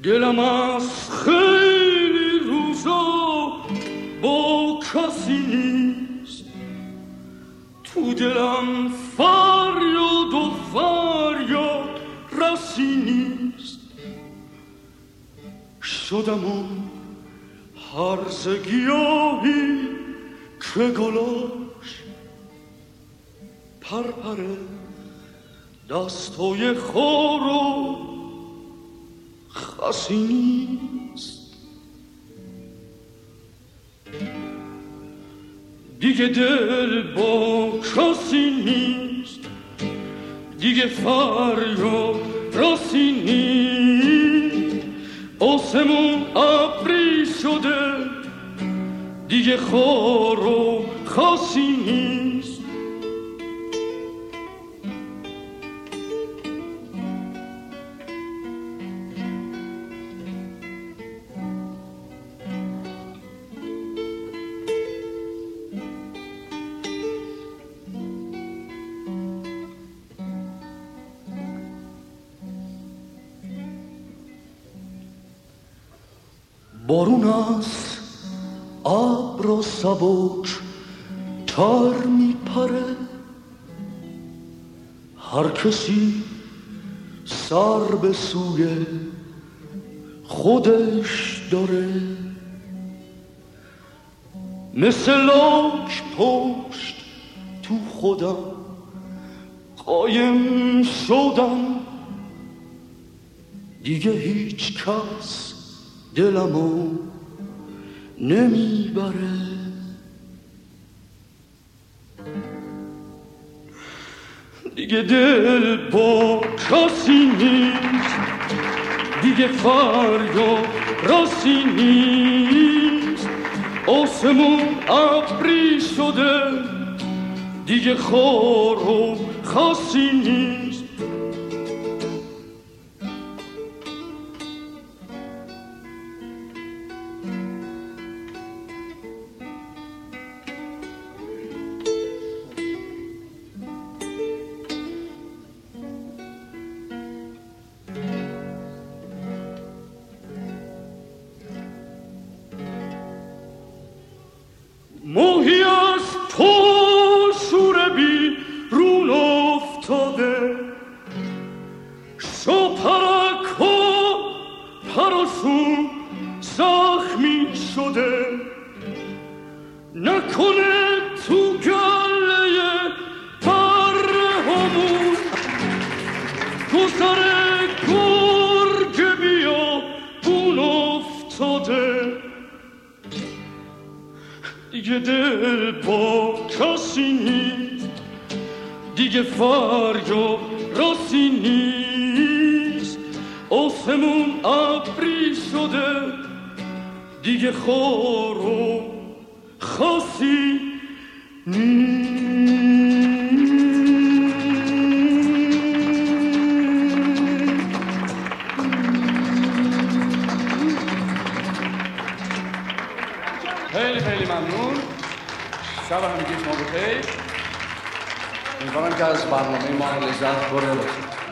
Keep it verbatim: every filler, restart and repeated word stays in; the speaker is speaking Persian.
دلم از خیلی روزا با کسی نیست، تو دلم فریاد و فریاد رسی نیست. شدم اون هرزه گیاهی که گلاش پرپره دستای خار و خسی نیست. دیگه دل با کسی نیست، دیگه فریاد راسی نیست. آسمون ابری شده، دیگه خار و خسی نیست. بارون از ابر و سبک تر میپره، هر کسی سر به سوی خودش داره. مثل لاک پشت تو خودم قایم شدم، دیگه هیچ کس دلمو نمیبره. دیگه دل با کسی نیست، دیگه فریاد راسی نیست. آسمون ابری شده، دیگه خار و خسی نیست. ماهی از پا شور بیرون افتاده، شاپرک ها پراشون زخمی شده. نکنه تو گله بره همون گذر گرگ بیا بون افتاده. دیگه دل با کسی نیست، دیگه فریاد راسی نیست. آسمون ابری شده، دیگه خار و خسی نیست. خیلی خیلی ممنون. شب همگی شما بخیر. امیدوارم که از برنامه ما لذت برده باشید.